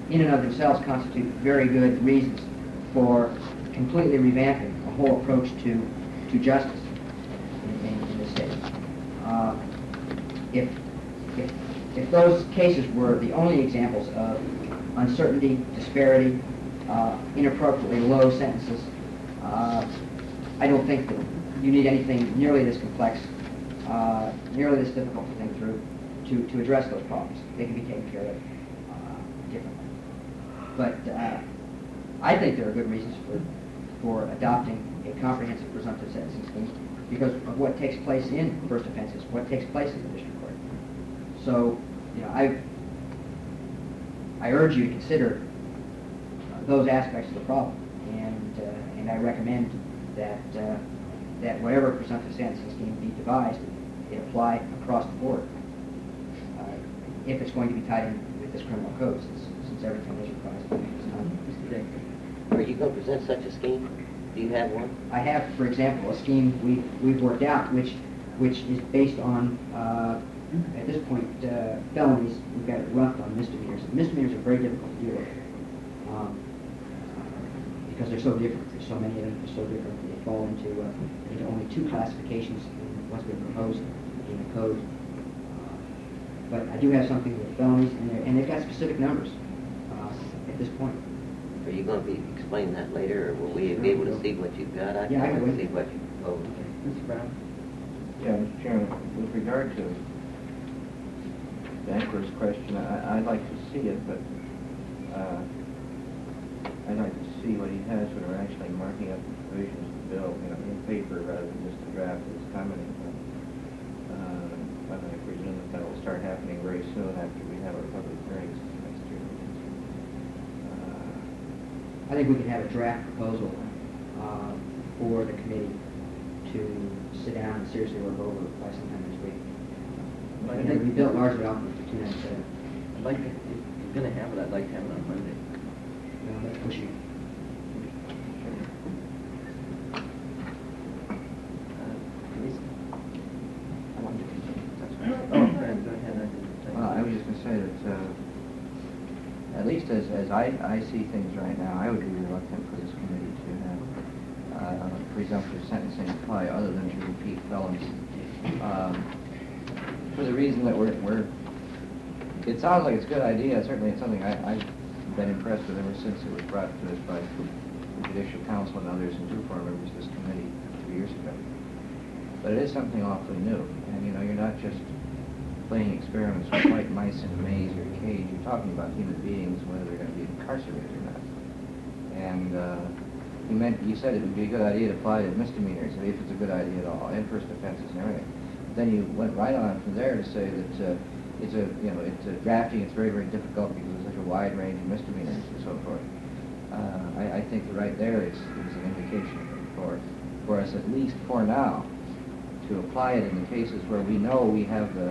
in and of themselves constitute very good reasons for completely revamping the whole approach to justice in the state. If those cases were the only examples of uncertainty, disparity, inappropriately low sentences, I don't think that you need anything nearly this complex, nearly this difficult to think through to address those problems. They can be taken care of differently. But I think there are good reasons for adopting a comprehensive presumptive sentencing scheme because of what takes place in first offenses, what takes place in the district court. So, I urge you to consider those aspects of the problem, and I recommend that whatever presumptive sentencing scheme be devised, it apply across the board. If it's going to be tied in with this criminal code, since everything is required at this time. Mr. Dick, are you going to present such a scheme? Do you have one? I have, for example, a scheme we've worked out, which is based on at this point felonies. We've got it roughed on misdemeanors. Misdemeanors are very difficult to deal with because they're so different. There's so many of them. They're so different. They fall into only two classifications in what's been proposed in the code. But I do have something with felonies, and they've got specific numbers at this point. Are you going to be explaining that later, or will we be able to see what you've got? I can see what you proposed. Mr. Brown? Yeah, Mr. Chairman, with regard to Banker's question, I'd like to see it, but I'd like to see what he has when we're actually marking up the provisions of the bill, in paper rather than just the draft that's commenting. But I presume that will start happening very soon after we have our public hearings next year. I think we can have a draft proposal for the committee to sit down and seriously work over by sometime this week. I think we built largely off of 297. I'd like to, if you're going to have it, I'd like to have it on Monday. Well, that's pushing. I was just going to say that, at least as I see things right now, I would be reluctant for this committee to have presumptive sentencing apply other than to repeat felons. For the reason that it sounds like it's a good idea. Certainly it's something I've been impressed with ever since it was brought to us by the Judicial Council and others and two former members of this committee 2 years ago. But it is something awfully new, and you're not just playing experiments with white mice in a maze or a cage. You're talking about human beings, whether they're going to be incarcerated or not. And you said it would be a good idea to apply to misdemeanors, if it's a good idea at all, and first offenses and everything. Then you went right on from there to say that it's a drafting. It's very, very difficult because there's such a wide range of misdemeanors and so forth. I think that right there is an indication for us, at least for now, to apply it in the cases where we know we have the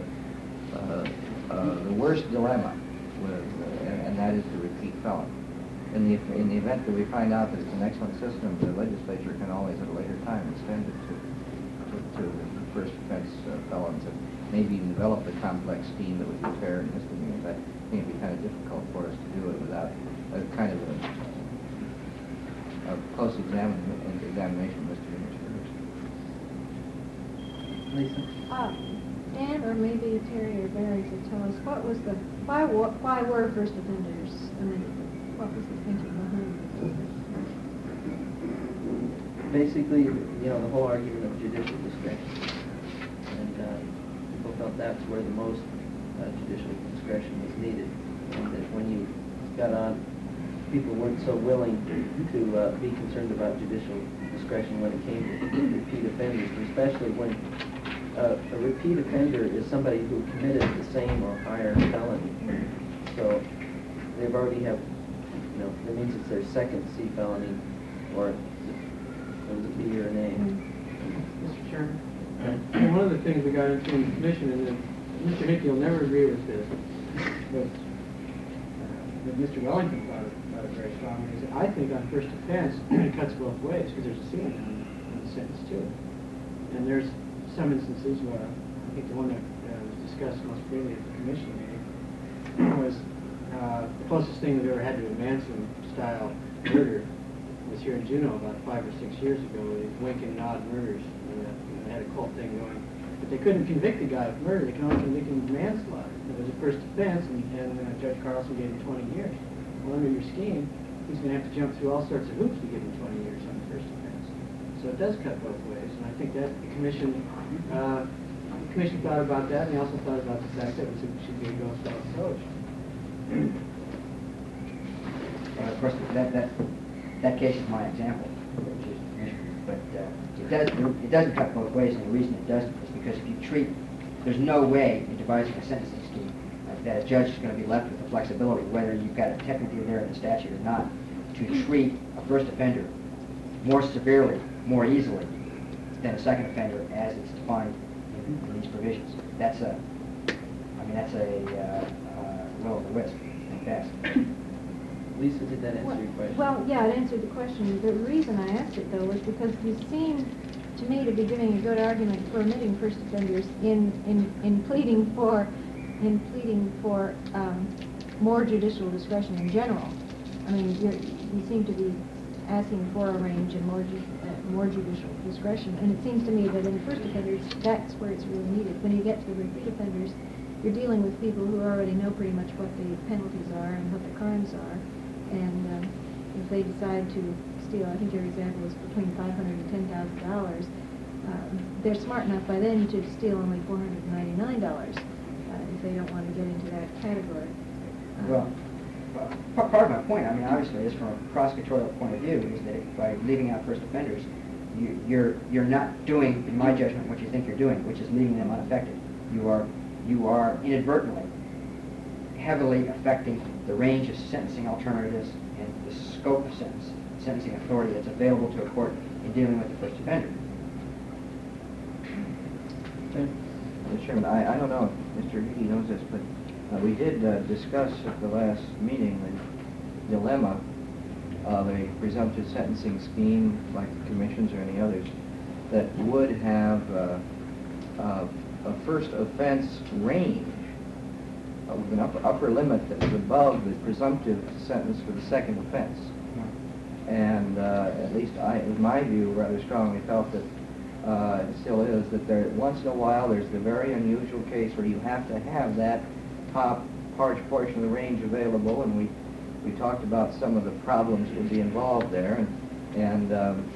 worst dilemma, and that is the repeat felon. In the event that we find out that it's an excellent system, the legislature can always at a later time extend it to the first offense felons, and maybe even develop a complex scheme that would be fair and misdemeanors. I think it'd be kind of difficult for us to do it without a kind of a close examination of misdemeanors first. Lisa? Dan, or maybe Terry or Barry could tell us why were first offenders amended? What was the thinking behind it? Basically, the whole argument of judicial discretion. And people felt that's where the most judicial discretion was needed. And that when you got on, people weren't so willing to be concerned about judicial discretion when it came to repeat offenders, especially when a repeat offender is somebody who committed the same or higher felony. So they've already have, that means it's their second C felony, or the B or an A. Mr. Chairman, one of the things we got into in the commission, and that Mr. Hickey will never agree with this, but Mr. Wellington thought it very strongly, is that I think on first offense, it cuts both ways, because there's a ceiling on the sentence too. And there's some instances where, I think the one that was discussed most freely at the commission meeting was The closest thing we've ever had to a Manson-style murder was here in Juneau about 5 or 6 years ago, the wink and nod murders. They had a cult thing going. But they couldn't convict the guy of murder. They could only convict him of manslaughter. It was a first offense, and Judge Carlson gave him 20 years. Well, under your scheme, he's going to have to jump through all sorts of hoops to give him 20 years on the first offense. So it does cut both ways, and I think that the commission thought about that, and they also thought about the fact that it should be a go-slow approach. Of course, that case is my example, but it doesn't cut both ways, and the reason it doesn't is because if you treat, there's no way in devising a sentencing scheme that a judge is going to be left with the flexibility, whether you've got it technically there in the statute or not, to treat a first offender more severely, more easily than a second offender as it's defined in these provisions. That's a will of the wisp, I think that's. Lisa, did that answer your question? Well, yeah, it answered the question. The reason I asked it, though, was because you seem to me to be giving a good argument for omitting first offenders in pleading for more judicial discretion in general. I mean, you seem to be asking for a range and more judicial discretion, and it seems to me that in first offenders, that's where it's really needed. When you get to the repeat offenders, you're dealing with people who already know pretty much what the penalties are and what the crimes are, and if they decide to steal, I think your example was between $500 and $10,000, they're smart enough by then to steal only $499 if they don't want to get into that category. Well, part of my point, I mean, obviously, is from a prosecutorial point of view, is that by leaving out first offenders, you're not doing, in my judgment, what you think you're doing, which is leaving them unaffected. You are inadvertently heavily affecting the range of sentencing alternatives and the scope of sentencing authority that's available to a court in dealing with the first offender. Mr. Chairman, I don't know if Mr. Hickey knows this, but we did discuss at the last meeting the dilemma of a presumptive sentencing scheme like the commissions or any others that would have a first offense range with an upper limit that was above the presumptive sentence for the second offense. And at least in my view, rather strongly felt that it still is, that there once in a while there's the very unusual case where you have to have that top portion of the range available, and we talked about some of the problems that would be involved there, and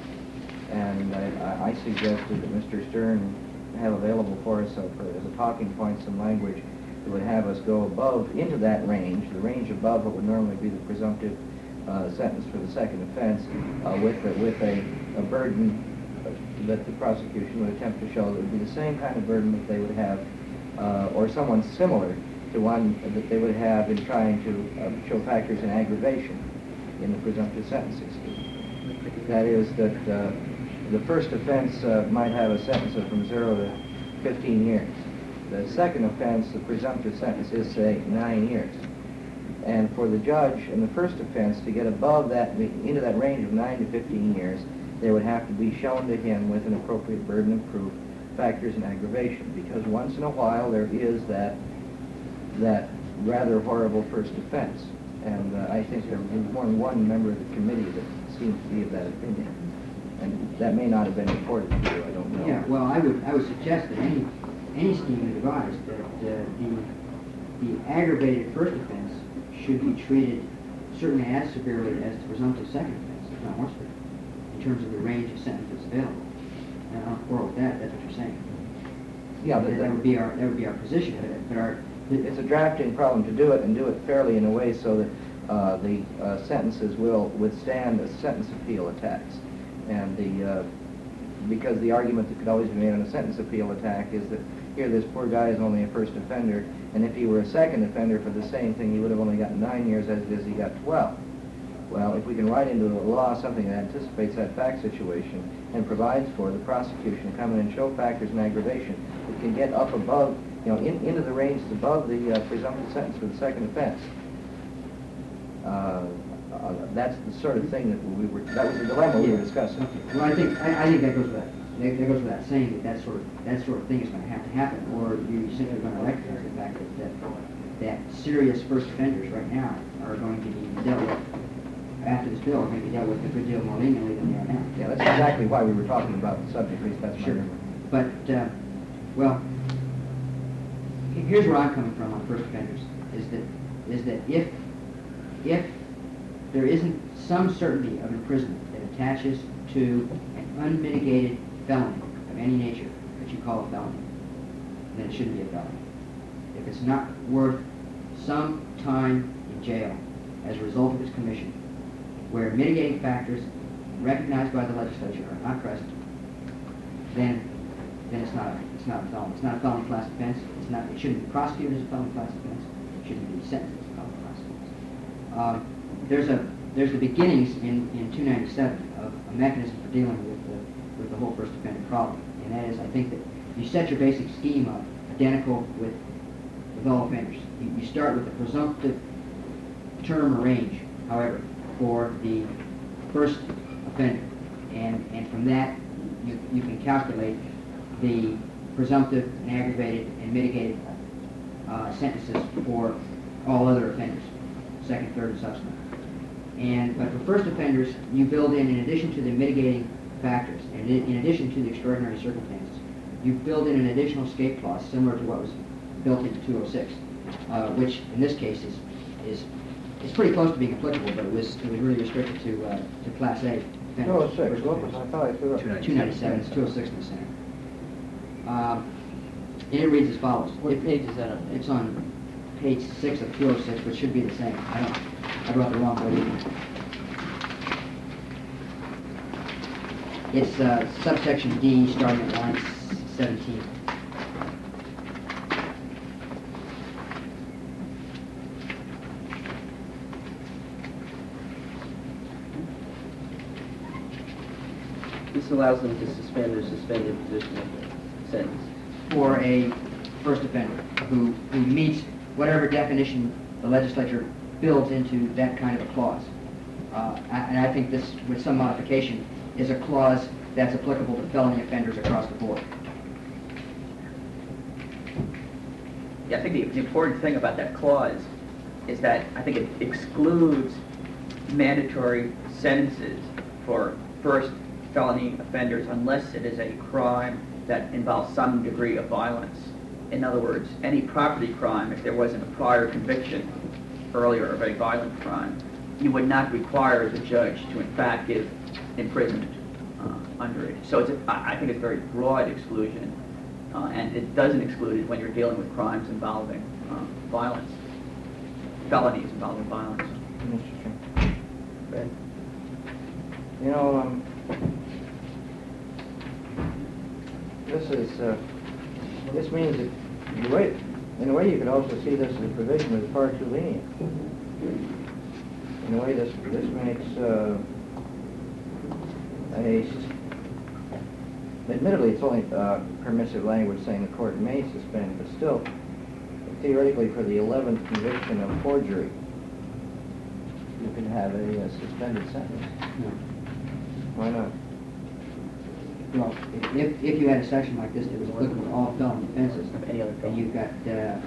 I suggested that Mr. Stern have available for us as a talking point some language that would have us go above into that range, the range above what would normally be the presumptive sentence for the second offense, with a burden that the prosecution would attempt to show that would be the same kind of burden that they would have, or someone similar to one that they would have in trying to show factors in aggravation in the presumptive sentencing scheme. That is that the first offense might have a sentence of from 0 to 15 years. The second offense, the presumptive sentence is, say, 9 years. And for the judge in the first offense to get above that, into that range of 9 to 15 years, there would have to be shown to him with an appropriate burden of proof factors in aggravation, because once in a while there is that rather horrible first offense. And I think there was more than one member of the committee that seems to be of that opinion. And that may not have been reported to you, I don't know. Yeah, well, I would suggest that any scheme devised that the aggravated first offense should be treated certainly as severely as the presumptive second offense, if not more severe, in terms of the range of sentences available. And I don't quarrel with that. That's what you're saying. Yeah, but that would be our position. But it's a drafting problem to do it and do it fairly in a way so that the sentences will withstand a sentence appeal attacks. And because the argument that could always be made on a sentence appeal attack is that here this poor guy is only a first offender, and if he were a second offender for the same thing, he would have only gotten 9 years as it is he got 12. Well, if we can write into the law something that anticipates that fact situation and provides for the prosecution to come in and show factors in aggravation, it can get up above, into the range above the presumptive sentence for the second offense. That's the sort of thing that was the dilemma we were discussing. Okay. Well, I think that goes with that. That goes without saying that that sort of thing is going to have to happen, or you're simply going to recognize the fact that serious first offenders right now are going to be dealt with, after this bill, are going to be dealt with a good deal more leniently than they are now. Yeah, that's exactly why we were talking about the subject, at least that's my Sure. memory. But, well, here's where I'm coming from on first offenders, is that if there isn't some certainty of imprisonment that attaches to an unmitigated felony of any nature that you call a felony, then it shouldn't be a felony. If it's not worth some time in jail as a result of its commission, where mitigating factors recognized by the legislature are not present, then it's not a felony. It's not a felony class offense. It shouldn't be prosecuted as a felony class offense. It shouldn't be sentenced as a felony class offense. There's the beginnings in 297 of a mechanism for dealing with the whole first offender problem, and that is, I think, that you set your basic scheme up identical with all offenders. You start with the presumptive term or range, however, for the first offender, and from that you can calculate the presumptive and aggravated and mitigated sentences for all other offenders, second, third, and subsequent. But for first offenders, you build in addition to the mitigating factors, and in addition to the extraordinary circumstances, you build in an additional escape clause similar to what was built into 206, which in this case is pretty close to being applicable, but it was really restricted to Class A offenders. 206, what was, I thought I threw up. 297, it's 206 in the center. And it reads as follows. What page is that on? It's on page 6 of 206, which should be the same. I brought the wrong one. It's subsection D, starting at line 17. This allows them to suspend or suspend imposition of the sentence. For a first offender who meets whatever definition the legislature builds into that kind of a clause. And I think this, with some modification, is a clause that's applicable to felony offenders across the board. Yeah, I think the important thing about that clause is that I think it excludes mandatory sentences for first felony offenders unless it is a crime that involves some degree of violence. In other words, any property crime, if there wasn't a prior conviction earlier of a violent crime, you would not require the judge to in fact give imprisonment under it. So I think it's a very broad exclusion, and it doesn't exclude it when you're dealing with crimes involving violence, felonies involving violence. Mr. Chairman. You know, this means that in a way you could also see this as a provision that's far too lenient. In a way this makes admittedly it's only permissive language saying the court may suspend, but still, theoretically for the 11th conviction of forgery, you could have a suspended sentence. No. Why not? Well, if you had a section like this that was applicable to all felony offenses, Any other and you've got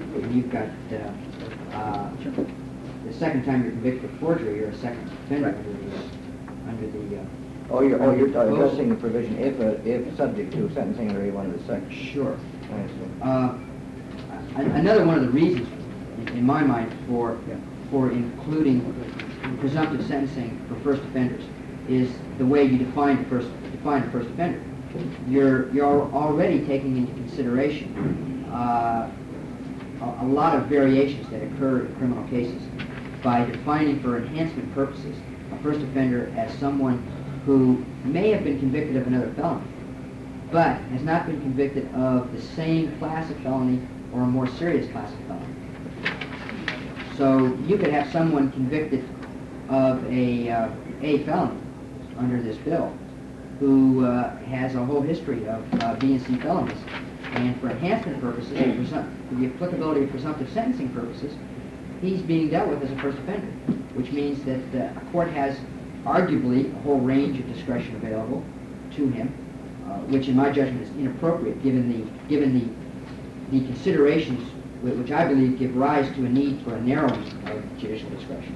the second time you're convicted of forgery, you're a second offender under the. You're addressing the provision if subject to sentencing under A1 of the section. Sure. I see. Another one of the reasons, in my mind, for including presumptive sentencing for first offenders is the way you define a first offender. You're already taking into consideration a lot of variations that occur in criminal cases by defining for enhancement purposes a first offender as someone who may have been convicted of another felony, but has not been convicted of the same class of felony or a more serious class of felony. So you could have someone convicted of a felony under this bill who has a whole history of B and C felonies, and for enhancement purposes, for the applicability of presumptive sentencing purposes, he's being dealt with as a first offender, which means that a court has arguably a whole range of discretion available to him, which in my judgment is inappropriate given the considerations which I believe give rise to a need for a narrowing of judicial discretion.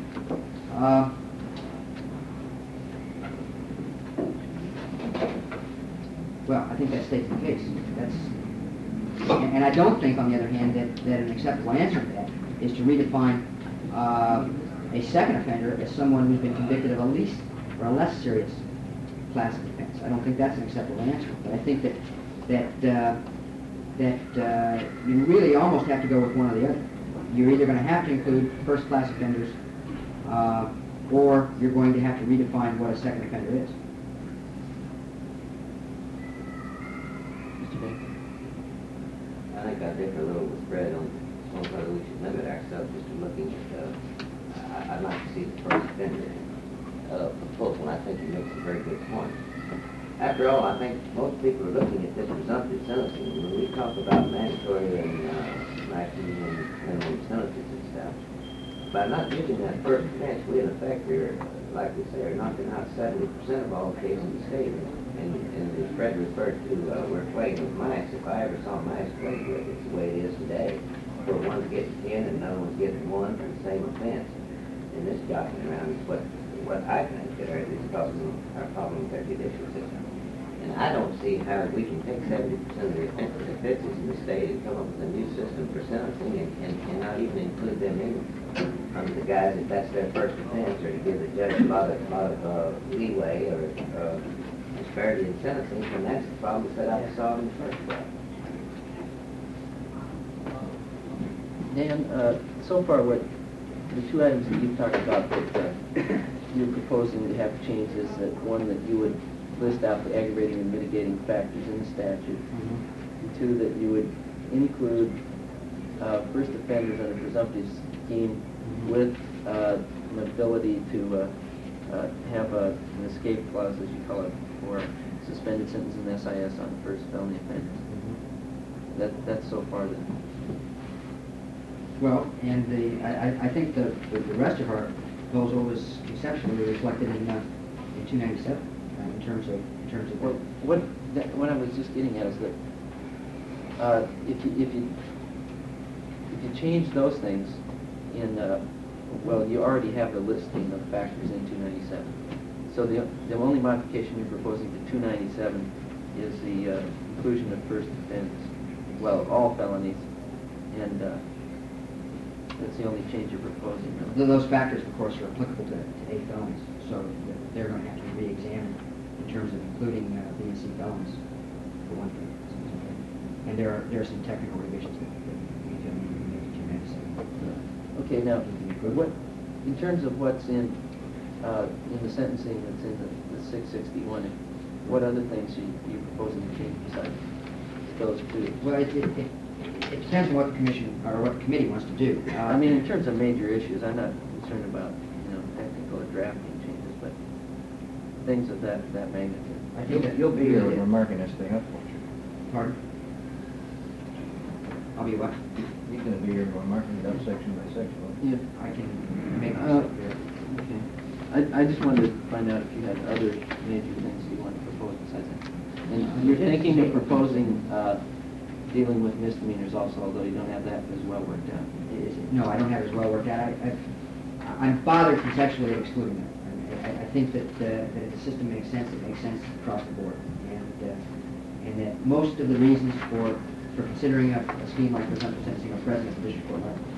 Well, I think that states the case. And I don't think, on the other hand, that an acceptable answer to that is to redefine a second offender as someone who's been convicted of a least or a less serious class of offense. I don't think that's an acceptable answer. But I think that you really almost have to go with one or the other. You're either going to have to include first-class offenders, or you're going to have to redefine what a second offender is. Mr. Baker? I think I differ a little with Fred on whether we should limit ourselves just to looking at, I'd like to see the first offender proposal, and I think he makes a very good point. After all, I think most people are looking at this presumptive sentencing. When we talk about mandatory and maximum and minimum sentences and stuff, by not using that first offense, we in effect are, like we say, are knocking out 70% of all cases in the state. And as Fred referred to, we're playing with mice. If I ever saw mice played with, it's the way it is today, where one's getting 10 and another one's getting 1 for the same offense. And this jockeying around is what I think that is causing our problem with our judicial system. And I don't see how we can take 70% of the offenses in the state and come up with a new system for sentencing and not even include them in under the guise that that's their first offense, or to give the judge a lot of leeway or disparity in sentencing, and that's the problem set out to solve in the first place. Dan, so far what the two items that you've talked about that you're proposing to have changed is that one, that you would list out the aggravating and mitigating factors in the statute, and two, that you would include first offenders under presumptive scheme with an ability to have an escape clause, as you call it, for suspended sentence and SIS on first felony offense. That's so far the... Well, and I think the rest of our proposal was conceptually reflected in 297 in terms of Well, what I was just getting at is that if you change those things in well, you already have the listing of factors in 297. So the only modification you're proposing to 297 is the inclusion of first offense, well, all felonies, and that's the only change you're proposing. those factors, of course, are applicable to A felonies, so they're going to have to be re-examined in terms of including B and C felons, for one thing. And there are some technical revisions that we feel need to be made to 297. Okay, now, in terms of what's in the sentencing that's in the 661, what other things are you proposing to change besides those two? Well, it depends on what the commission or what the committee wants to do. I mean, in terms of major issues, I'm not concerned about technical or drafting changes, but things of that magnitude. I think that You'll be here when we're marking this thing up, won't you? Pardon? I'll be what? You're going to be here when we're marking it up section by section, won't you? Yeah. I can make myself here. Okay. I just wanted to find out if you had other major things you want to propose besides that. And you're thinking of proposing dealing with misdemeanors also, although you don't have that as well worked out. No, I don't have it as well worked out. I'm bothered conceptually excluding that. I think that if the system makes sense, it makes sense across the board. And that most of the reasons for considering a scheme like presumptive sentencing are present at the district court level.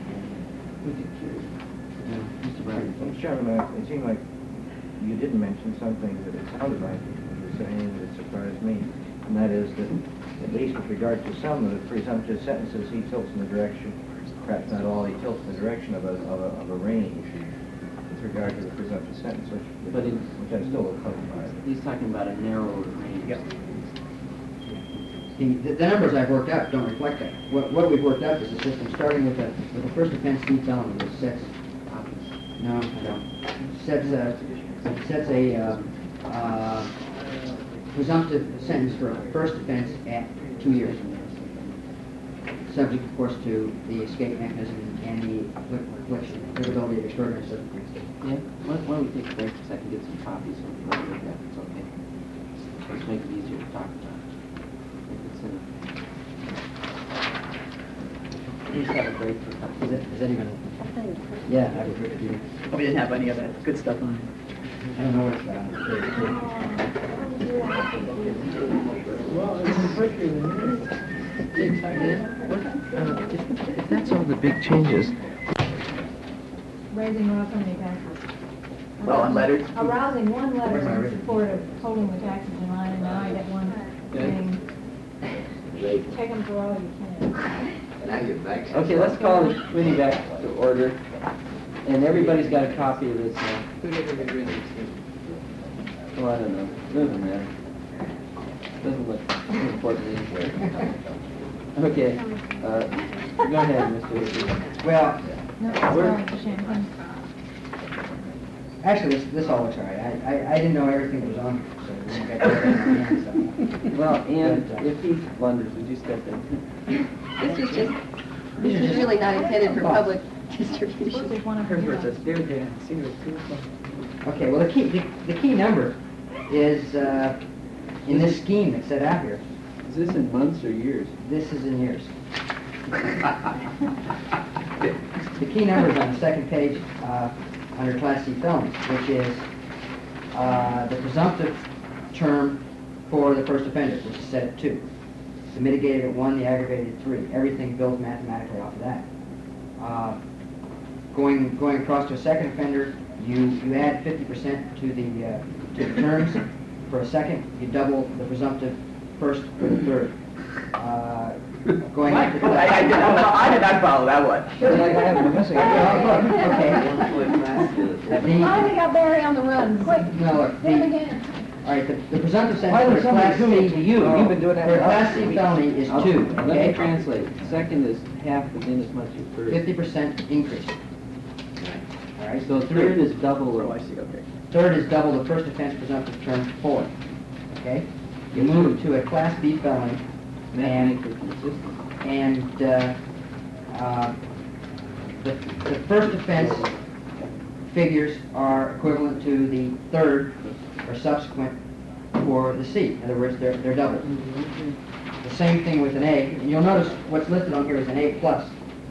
Mr. Brown? Mr. Chairman, it seemed like you did mention something that it sounded like you were saying that surprised me, and that is that, at least with regard to some of the presumptive sentences, he tilts in the direction, perhaps not all, he tilts in the direction of a range with regard to the presumptive sentence, which I'm still a little by. He's talking about a narrower range. Yep. The numbers I've worked out don't reflect that. What we've worked out is a system starting with a first offense C felony that sets. No, I don't. Sets a presumptive sentence for a first offense at 2 years. Subject, of course, to the escape mechanism and the applicability of extraordinary circumstances. Yeah? Why don't we take a break so I can get some copies so we can look at that, it's okay. Let's make it easier to talk about. If it's in We just have a break for a couple. Is that even? Yeah, I would agree. Hope we didn't have any of that good stuff on. I don't know what it's got on If that's all the big changes, Raising raw property taxes. Well, unlettered. Arousing one letter Where's my in written? support of holding the taxes in line, and now I get one saying, take them for all you can. And I get back. okay, let's call the committee back to order. And everybody's got a copy of this. Who never been written? Well, I don't know. Doesn't matter. Doesn't look important anywhere. Okay, go ahead, Mr. Hickey. Well, No, sorry, the champagne. actually, this all looks all right. I didn't know everything that was on here, so we didn't get that in my hands, so. Well, and But, if he blunders, would you step in? This is really not intended for public Suppose distribution. there's one of Here's them. where it says, dear Dan, senior at 2 o'clock. Okay, well, the key number is in this scheme that's set out here. Is this in months or years? This is in years. The key number is on the second page under Class C felonies, which is the presumptive term for the first offender, which is set at 2. The mitigated at 1, the aggravated at 3. Everything builds mathematically off of that. Going across to a second offender, you add 50% to the terms. For a second, you double the presumptive first for the third. Going up to I did not follow that one. Like I haven't been missing Okay. Finally got Barry on the run, quick, No, look, do it the, again. all right, the presumptive Why sentence would for a Class somebody C, do it to you? You've been doing that for a for Class C felony is 2, Let me okay? translate. Second is half again as much as first. 50% increase. All right, So third is double. Oh, I see, okay. Third is double the first offense presumptive term 4, okay? You move to a Class B felony, Mathematically consistent. and the first offense figures are equivalent to the third or subsequent for the C. In other words, they're doubled. The same thing with an A, and you'll notice what's listed on here is an A plus.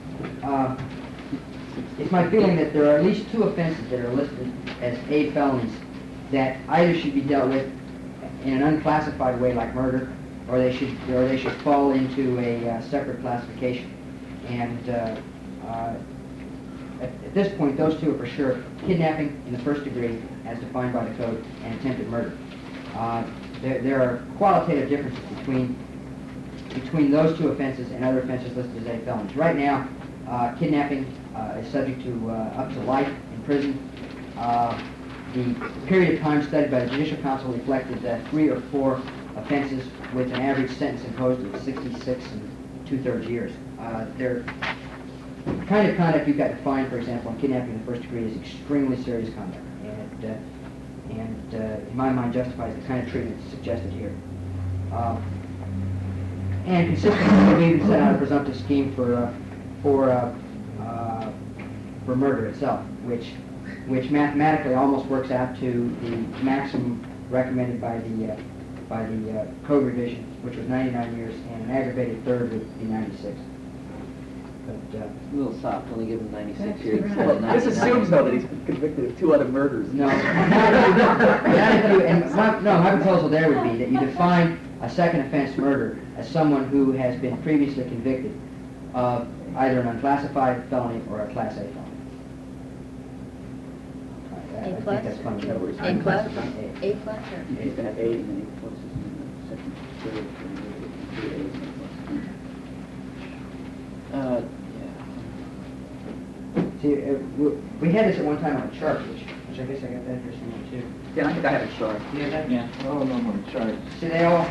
It's my feeling that there are at least 2 offenses that are listed as A felonies that either should be dealt with in an unclassified way like murder, or they should fall into a separate classification. And at this point, those 2 are for sure kidnapping in the first degree, as defined by the code, and attempted murder. There are qualitative differences between those 2 offenses and other offenses listed as A felonies. Right now, kidnapping is subject to up to life in prison. The period of time studied by the Judicial Council reflected 3 or 4 offenses with an average sentence imposed of 66 2/3 years. They're the kind of conduct you've got to find, for example, in kidnapping in the first degree is extremely serious conduct, and in my mind justifies the kind of treatment suggested here. And consistently, we even set out a presumptive scheme for murder itself, which mathematically almost works out to the maximum recommended by the code revision, which was 99 years, and an aggravated third would be 96. But A little soft, only give him 96 That's years right. instead of Well, this 99. assumes, though, that he's been convicted of 2 other murders. no, my proposal there would be that you define a second offense murder as someone who has been previously convicted of either an unclassified felony or a Class A felony. I think plus? that's funny. A plus? A plus or? He's been at 8 and then he puts his second, third, and 2 A's and Yeah. See, we had this at one time on a chart, which I guess I got that here somewhere too. Yeah, I think I have a chart. You have that? Yeah. Oh, no more charts. See, they all,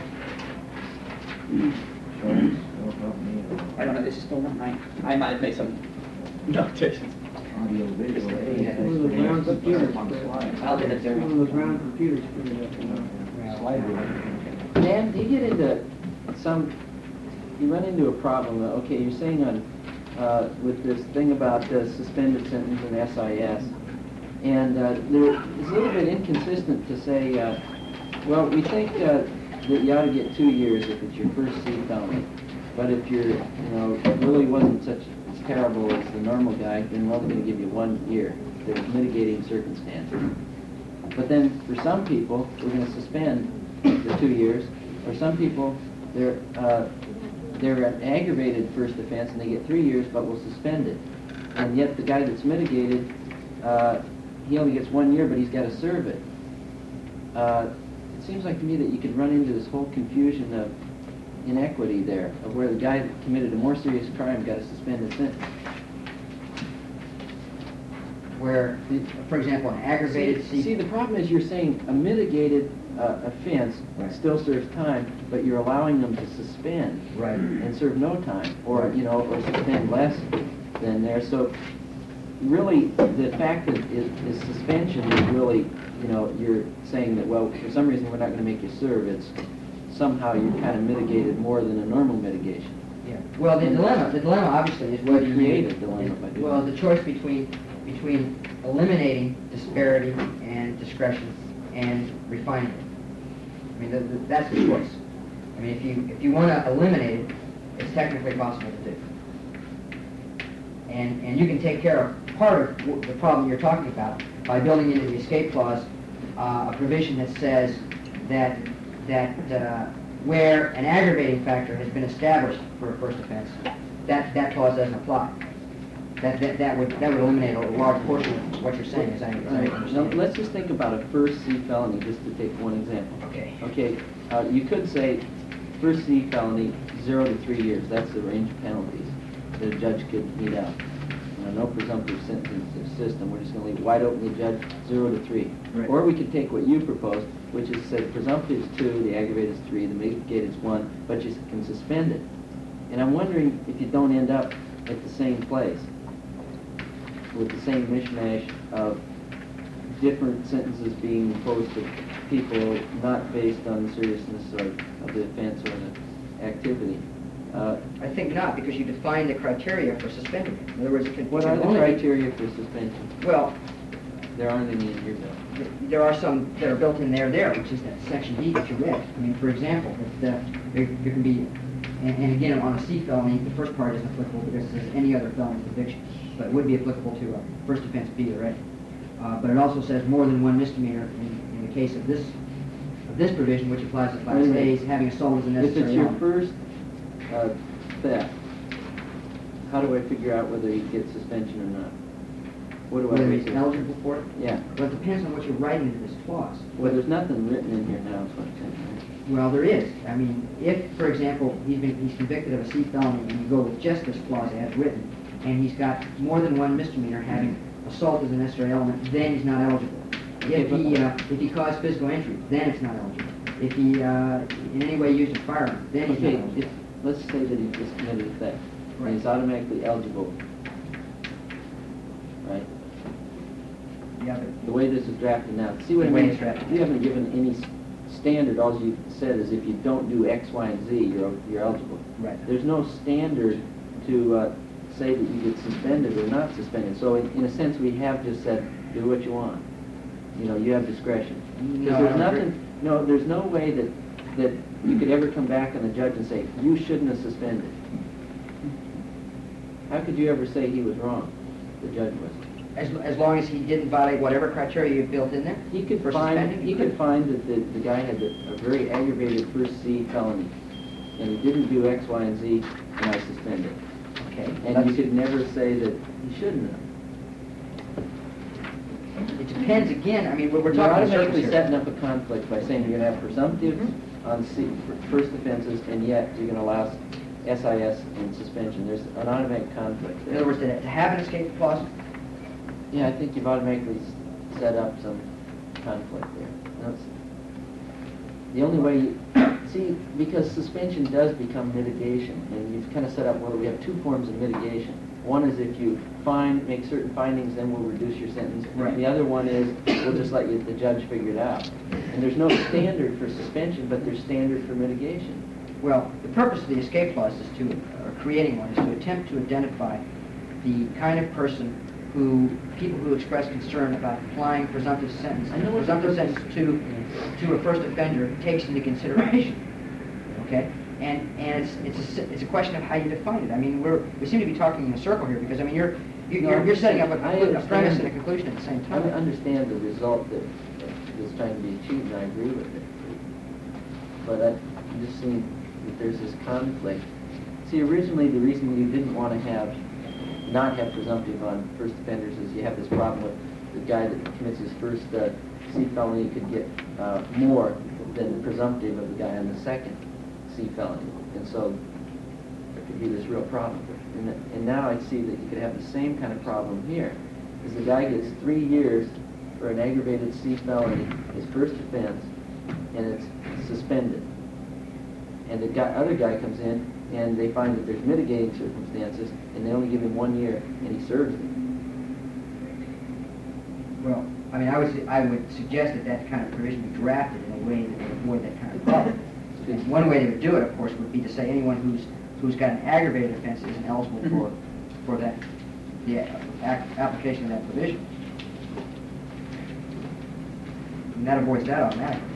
Charts don't help me at all. I don't know, this is still not mine. I might have made some notations. Audio, video. Yeah. One of those round computers. On the slide. I'll get it there. One of those round computers printed up, you know. Slide rule. Dan, do you get into you run into a problem, okay, you're saying with this thing about suspended sentence and SIS, and there it's a little bit inconsistent to say, well, we think that you ought to get 2 years if it's your first C felony, But if you're, you know, really wasn't such as terrible as the normal guy, then we're only going to give you 1 year. There's mitigating circumstances. But then for some people, we're going to suspend the 2 years. Or some people, they're an aggravated first offense and they get 3 years, but we'll suspend it. And yet the guy that's mitigated, he only gets 1 year, but he's got to serve it. It seems like to me that you could run into this whole confusion of inequity there, of where the guy that committed a more serious crime got to suspend his sentence. Where, for example, an aggravated See, the problem is you're saying a mitigated offense Right. still serves time, but you're allowing them to suspend Right. and serve no time, or Right. you know, or suspend less than there. So really, the fact that is suspension is really, you know, you're saying that, well, for some reason we're not going to make you serve. It's somehow you're kind of mitigated more than a normal mitigation. Yeah. Well, the dilemma obviously is whether you Create a dilemma by doing well, that. the choice between eliminating disparity and discretion and refining it. I mean, that's the choice. I mean, if you want to eliminate it, it's technically possible to do. And you can take care of part of the problem you're talking about by building into the escape clause a provision that says that where an aggravating factor has been established for a first offense, that clause doesn't apply. That would eliminate a large portion of what you're saying, as I Now, understand. let's just think about a first C felony, just to take one example. Okay. Okay, you could say first C felony, 0 to 3 years. That's the range of penalties that a judge could mete out. You know, no presumptive sentencing system. We're just going to leave wide open the judge, 0 to 3. Right. Or we could take what you proposed, which is say presumptive is 2, the aggravated is 3, the mitigated is 1, but you can suspend it. And I'm wondering if you don't end up at the same place with the same mishmash of different sentences being imposed to people not based on the seriousness of the offense or the activity. I think not, because you define the criteria for suspending it. In other words, it can What are the criteria for suspension? Well, There aren't any in your bill. there are some that are built in there, which is that section D that you read. I mean, for example, there can be, and again, on a C felony, the first part isn't applicable because it says any other felony conviction, but it would be applicable to a first offense B already. But it also says more than one misdemeanor in the case of this provision, which applies to class A's, having assault as a If necessary it's your element. first theft, how do I figure out whether you get suspension or not? What do I Whether base he's it? eligible for it? Yeah. Well, it depends on what you're writing into this clause. Well, there's nothing written in here now, is what I'm saying. Well, there is. I mean, if, for example, he's convicted of a C felony and you go with just this clause as written, and he's got more than one misdemeanor having assault as a necessary element, then he's not eligible. If he caused physical injury, then it's not eligible. If he in any way used a firearm, then he's not Okay, eligible. let's say that he just committed a theft. Right. And he's automatically eligible, right? Yeah, but The way this is drafted now. See what I The way mean? it's drafted. You haven't given any standard. All you said is if you don't do X, Y, and Z, you're eligible. Right. There's no standard to say that you get suspended or not suspended. So in a sense, we have just said, do what you want. You know, you have discretion. No, Because I there's don't agree. nothing, no, there's no way that you could ever come back on the judge and say, you shouldn't have suspended. How could you ever say he was wrong, the judge was? as long as he didn't violate whatever criteria you've built in there? He could For find, suspending, he you could could. find that the guy had a very aggravated first C felony, and he didn't do X, Y, and Z, and I suspended. Okay. And that's- you could never say that he shouldn't have. It depends, again, I mean, we're You're talking about automatically circumstances. setting up a conflict by saying you're going to have presumptive on C, first offenses, and yet you're going to allow SIS and suspension. There's an automatic conflict In there. other words, to have an escape clause, Yeah, I think you've automatically set up some conflict there. That's the only way you, see, because suspension does become mitigation, and you've kind of set up, well, we have two forms of mitigation. One is if you make certain findings, then we'll reduce your sentence. Right. The other one is, we'll just let the judge figure it out. And there's no standard for suspension, but there's standard for mitigation. well, the purpose of the escape clause is to, or creating one, is to attempt to identify the kind of person people who express concern about applying presumptive sentence I know what the to a first offender takes into consideration. Okay? And it's a question of how you define it. I mean, we seem to be talking in a circle here, because I mean, you're setting up a premise and a conclusion at the same I time. understand the result that is trying to be achieved, and I agree with it. But I'm just seeing that there's this conflict. See, originally, the reason you didn't want to not have presumptive on first offenders is you have this problem with the guy that commits his first C felony could get more than the presumptive of the guy on the second C felony. And so there could be this real problem. And now I see that you could have the same kind of problem here. Because the guy gets 3 years for an aggravated C felony, his first offense, and it's suspended. And the other guy comes in, and they find that there's mitigating circumstances, and they only give him 1 year, and he serves it. Well, I mean, I would suggest that kind of provision be drafted in a way that would avoid that kind of problem. And one way they would do it, of course, would be to say anyone who's got an aggravated offense isn't eligible for the application of that provision. And that avoids that automatically.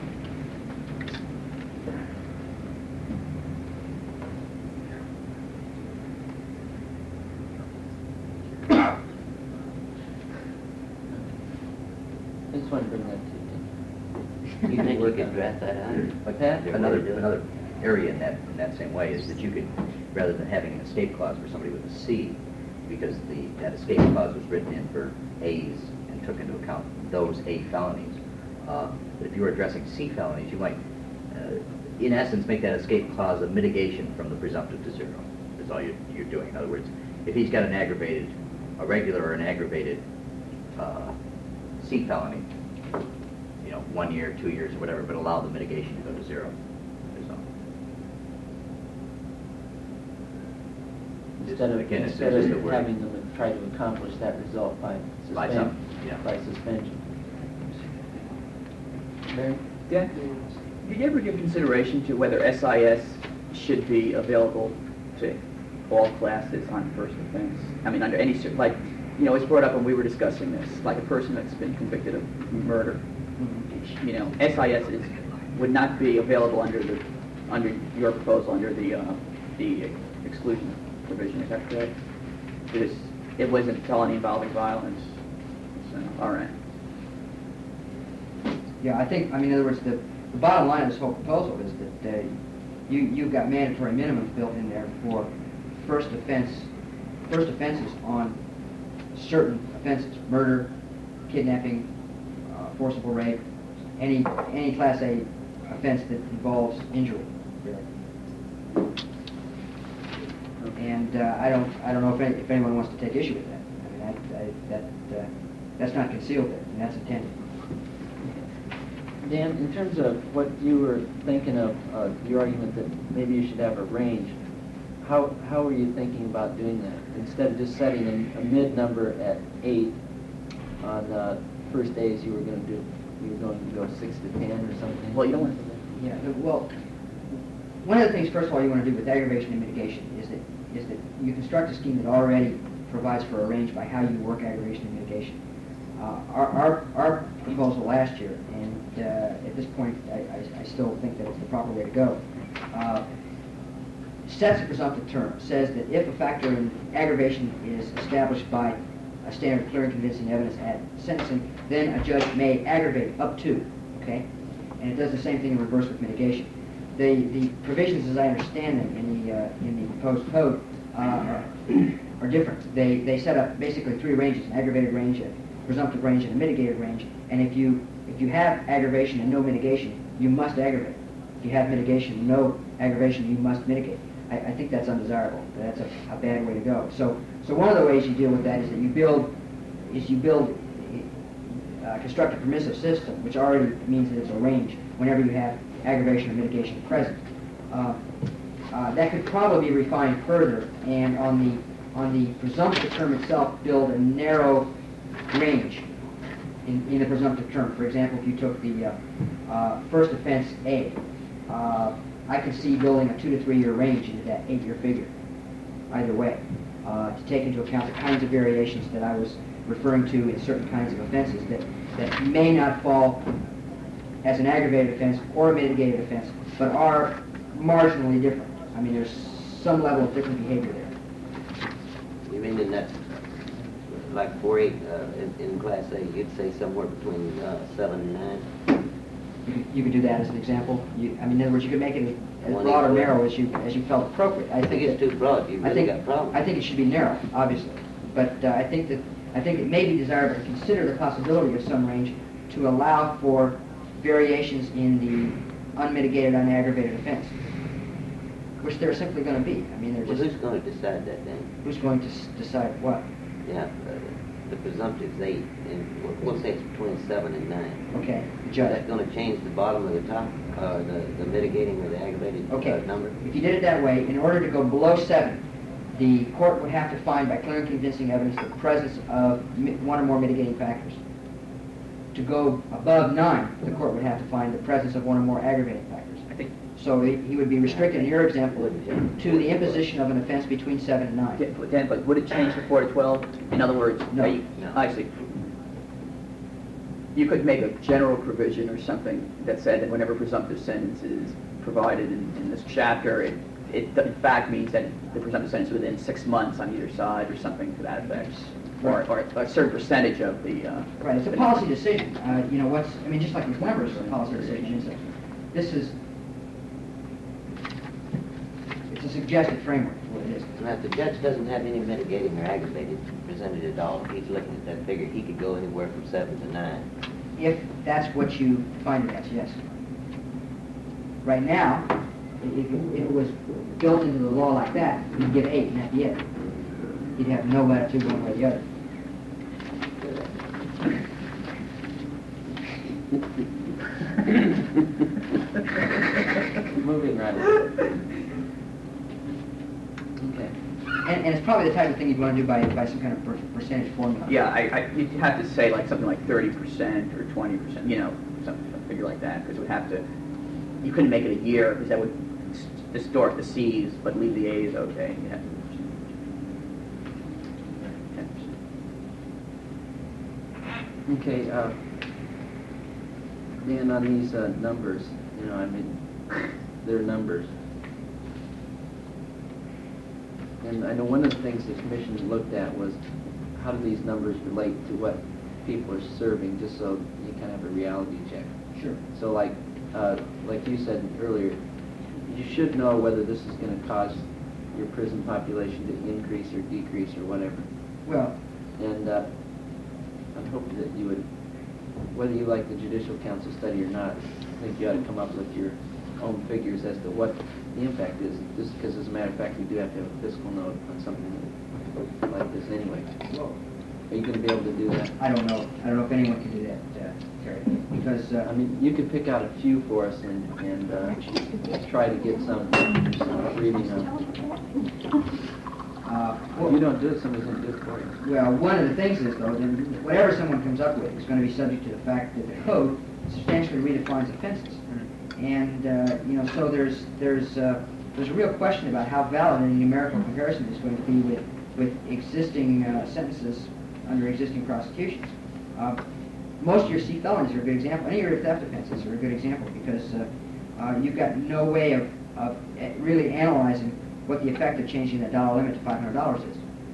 I just wanted to bring that to you. You think we could draft that out? Like that? Another area in that same way is that you could, rather than having an escape clause for somebody with a C, because that escape clause was written in for A's and took into account those A felonies. But if you were addressing C felonies, you might, in essence, make that escape clause a mitigation from the presumptive to 0. That's all you're doing. In other words, if he's got a regular or an aggravated C felony, 1 year, 2 years, or whatever, but allow the mitigation to go to 0. Instead of Again, it's instead just of the word. having them try to accomplish that result by suspension. Barry? Dan, did you ever give consideration to whether SIS should be available to all classes on first offense? I mean, under any, like, it's brought up when we were discussing this, like a person that's been convicted of murder. SIS would not be available under your proposal, under the exclusion provision, is that correct? It wasn't felony involving violence. So, all right. Yeah, I think, in other words, the bottom line of this whole proposal is that you've got mandatory minimums built in there for first offenses on certain offenses: murder, kidnapping, forcible rape, any Class A offense that involves injury. And I don't know if anyone wants to take issue with that. That's not concealed there, and that's intended. Dan, in terms of what you were thinking of, your argument that maybe you should have a range, how were you thinking about doing that? Instead of just setting a mid number at 8 on first A's, you were going to go 6 to 10 or something? Well, you don't want to. Yeah. Well, one of the things, first of all, you want to do with aggravation and mitigation is that you construct a scheme that already provides for a range by how you work aggravation and mitigation. Our proposal last year, and at this point, I still think that it's the proper way to go, sets a presumptive term, says that if a factor in aggravation is established by a standard of clear and convincing evidence at sentencing, then a judge may aggravate up to, okay? And it does the same thing in reverse with mitigation. The provisions, as I understand them, in the proposed code are different. They set up basically 3 ranges: an aggravated range, a presumptive range, and a mitigated range. And if you have aggravation and no mitigation, you must aggravate. If you have mitigation, no aggravation, you must mitigate. I think that's undesirable. That's a bad way to go. So one of the ways you deal with that is that you construct a permissive system, which already means that it's a range whenever you have aggravation or mitigation present. That could probably be refined further, and on the presumptive term itself, build a narrow range in the presumptive term. For example, if you took the first offense A, I could see building a 2 to 3 year range into that 8-year figure, either way, to take into account the kinds of variations that I was referring to in certain kinds of offenses that may not fall as an aggravated offense or a mitigated offense, but are marginally different. I mean, there's some level of different behavior there. You mean in that, like 4-8, in Class A, you'd say somewhere between 7 and 9? You could do that as an example. I mean, in other words, you could make it as One broad or equal. narrow as you felt appropriate. I think it's too broad. You've really got problems. I think it should be narrow, obviously. But I think it may be desirable to consider the possibility of some range to allow for variations in the unmitigated, unaggravated offense, which there are simply going to be. I mean, Well, who's going to decide that then? who's going to decide what? Yeah, the presumptive's 8, and we'll say it's between 7 and 9. Okay, the Is judge. that going to change the bottom of the top, the mitigating or the aggravated Okay, number? if you did it that way, in order to go below 7, the court would have to find by clear and convincing evidence the presence of one or more mitigating factors. To go above 9, the court would have to find the presence of one or more aggravating factors. I think, So he would be restricted, in your example, to the imposition of an offense between 7 and 9. Dan, but would it change from 4 to 12? In other words, No. No. I see. You could make a general provision or something that said that whenever presumptive sentence is provided in this chapter, it in fact means that the presumptive sentence within 6 months on either side or something to that effect. Or a certain percentage of the... Right, it's a policy decision. You know, just like these numbers are a policy decision, it's a suggested framework, is what it is. Now, if the judge doesn't have any mitigating or aggravated presented at all, if he's looking at that figure, he could go anywhere from 7 to 9. If that's what you find it as, yes. Right now, if it was built into the law like that, you'd give 8 and that'd be it. You'd have no latitude one way or the other. Moving right along. Okay. And it's probably the type of thing you'd want to do by some kind of percentage formula. Yeah, you'd have to say like something like 30% or 20%, you know, some figure like that, because it would have to, you couldn't make it a year, because that would distort the C's, but leave the A's okay. You'd have to 10%. Okay, Dan, on these numbers, you know, I mean, they're numbers. And I know one of the things the commission looked at was how do these numbers relate to what people are serving, just so you kind of have a reality check. Sure. So like you said earlier, you should know whether this is going to cause your prison population to increase or decrease or whatever. Well, And I'm hoping that you would, whether you like the Judicial Council study or not, I think you ought to come up with your own figures as to what the impact is. Just because, as a matter of fact, we do have to have a fiscal note on something like this anyway. well, Are you going to be able to do that? I don't know. I don't know if anyone can do that, Terry, because I mean, you could pick out a few for us and try to get some reading of. If you don't do it, somebody's going to do it for you. well, one of the things is, though, that whatever someone comes up with is going to be subject to the fact that the code substantially redefines offenses. And, you know, so there's a real question about how valid any numerical comparison is going to be with existing sentences under existing prosecutions. Most of your C felonies are a good example. Any of your theft offenses are a good example because you've got no way of really analyzing what the effect of changing that dollar limit to $500 is.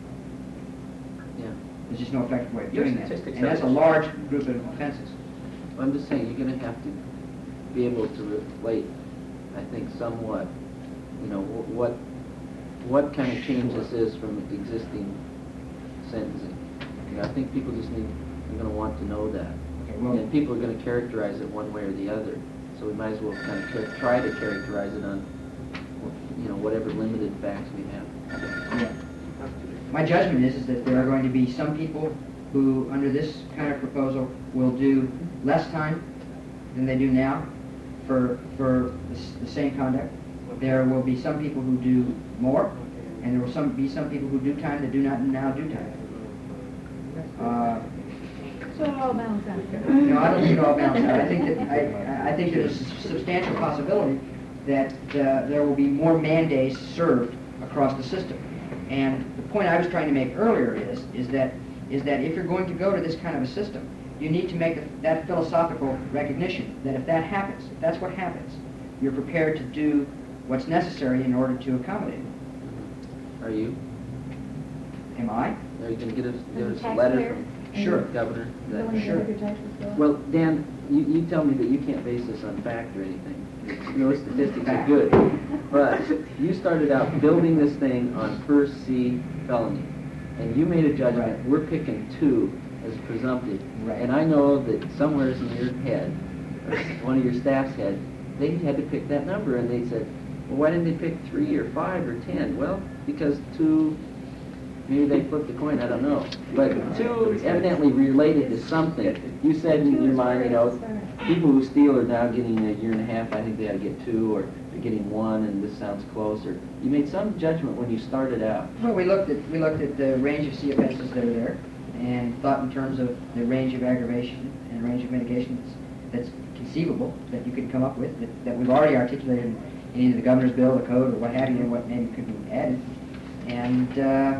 Yeah. There's just no effective way of Your doing that. statistics And that's a large group of offenses. I'm just saying, you're going to have to be able to relate, I think, somewhat, you know, what kind of change this is from existing sentencing. You know, I think people just are going to want to know that. Okay, well, And people are going to characterize it one way or the other. So we might as well kind of try to characterize it on, you know, whatever limited facts we have. yeah. My judgment is that there are going to be some people who, under this kind of proposal, will do less time than they do now for the same conduct. There will be some people who do more, and there will be some people who do time that do not now do time. So it all balances out. No, I don't think it all balances out. I think there's a substantial possibility that there will be more man-days served across the system. And the point I was trying to make earlier is that if you're going to go to this kind of a system, you need to make that philosophical recognition that if that happens, if that's what happens, you're prepared to do what's necessary in order to accommodate it. Are you? Am I? Are you gonna get us As a a letter taxpayer? from Sure. the governor? Is that- Willing to Sure. have your taxes go up? Well, Dan, you tell me that you can't base this on fact or anything. No statistics are good. But you started out building this thing on first C felony. And you made a judgment, Right. we're picking 2 as presumptive. Right. And I know that somewhere in your head, or one of your staff's head, they had to pick that number, and they said, well, why didn't they pick 3 or 5 or 10? Well, because 2, maybe they flipped the coin, I don't know. But 2 evidently related to something. You said in your mind, you know, people who steal are now getting a year and a half, I think they ought to get 2, or they're getting 1, and this sounds closer. You made some judgment when you started out. Well, we looked at the range of C offenses that are there, and thought in terms of the range of aggravation and range of mitigation that's conceivable, that you could come up with, that we've already articulated in either the governor's bill, the code, or what have you, and what maybe could be added. And,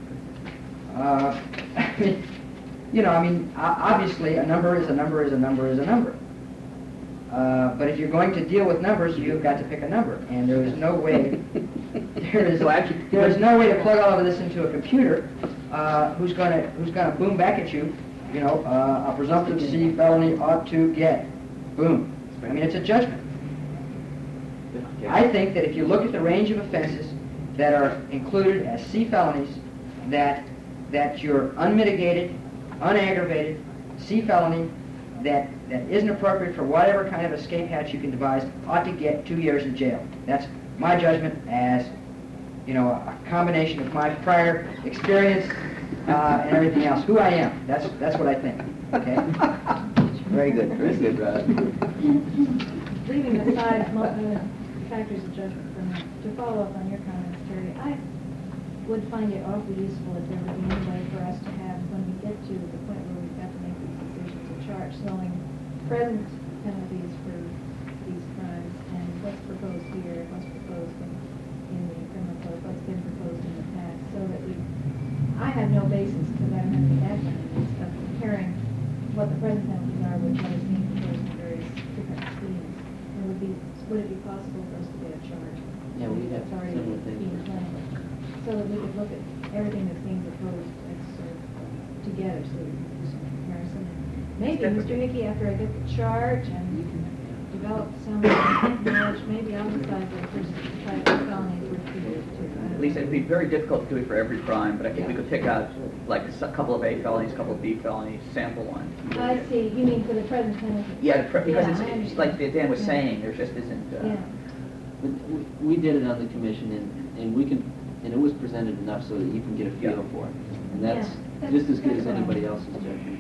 you know, I mean, obviously, a number is a number is a number is a number. But if you're going to deal with numbers, you've got to pick a number, and there is no way. There's no way to plug all of this into a computer who's gonna boom back at you. You know, a presumptive C felony ought to get boom. I mean, it's a judgment. I think that if you look at the range of offenses that are included as C felonies, that your unmitigated, unaggravated C felony that isn't appropriate for whatever kind of escape hatch you can devise ought to get 2 years in jail. That's my judgment as, you know, a combination of my prior experience and everything else. Who I am. That's what I think. Okay. Very good, Rod. Leaving aside factors of judgment for now, to follow up on your comments, Terry, I would find it awfully useful if there would be any way for us to have, when we get to the point where we've got to make these decisions, a chart showing present penalties for these crimes and what's proposed here, what's proposed in the criminal code, what's been proposed in the past, so that I have no basis, because I don't have any background in this, of comparing what the present penalties are with what is being proposed in various different schemes. Would it be possible for us to get a chart? Yeah, we have That's already similar things. being planned, so that we could look at everything that's being proposed together, so we can do some comparison. Maybe, Mr. Hickey, after I get the chart and you can develop some knowledge, maybe I'll decide that first type of felony would be good to. At least it'd be very difficult to do it for every crime, but I think we could pick out like a couple of A felonies, a couple of B felonies, sample one. I see, you mean for the present penalty? Yeah, because Yeah, I it's understand. like Dan was Yeah. saying, there just isn't. Yeah. But we did it on the commission, and we can, and it was presented enough so that you can get a feel Yeah. for it. And that's Yeah, just as good as that's anybody fine. else's judgment.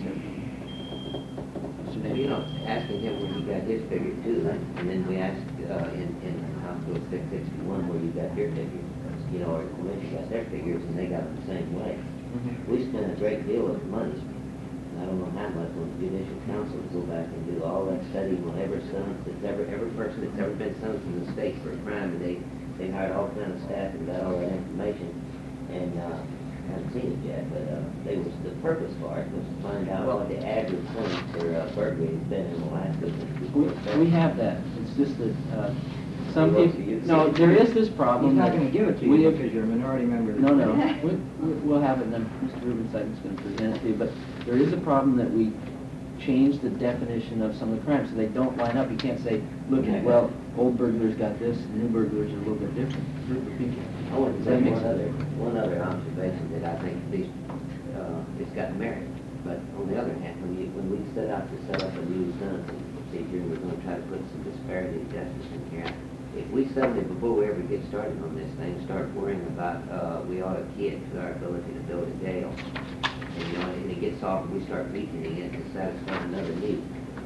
Mr. Well, you know, Davis. asking him where he got his figure too, and then we asked in House Bill 661 where you got your figures, you know, or the commission got their figures, and they got them the same way. We spent a great deal of money, and I don't know how much, on the judicial council to go back and do all that study on every sentence that's every person that's ever been sentenced in the state for a crime, and they hired all kind of staff and got all that information, and I haven't seen it yet, but the purpose for it was to find out what the average sentence for burglary has been in Alaska. We have that. It's just that some Well, people, you- no, there is this problem. He's not that going to give it to we you have- because you're a minority member. No, no, we'll have it, and then Mr. Rubenstein's going to present it to you, but there is a problem that we changed the definition of some of the crimes, so they don't line up. You can't say, look at, well, old burglars got this, new burglars are a little bit different group of people. I want to Does that say make one other observation that I think at least it's got merit. But on the other hand, when we set out to set up a new sentencing procedure, we're going to try to put some disparity of justice in here. If we suddenly, before we ever get started on this thing, start worrying about we ought to kid to our ability to build a jail, and you know, and it gets off, and we start weakening it to satisfy another need.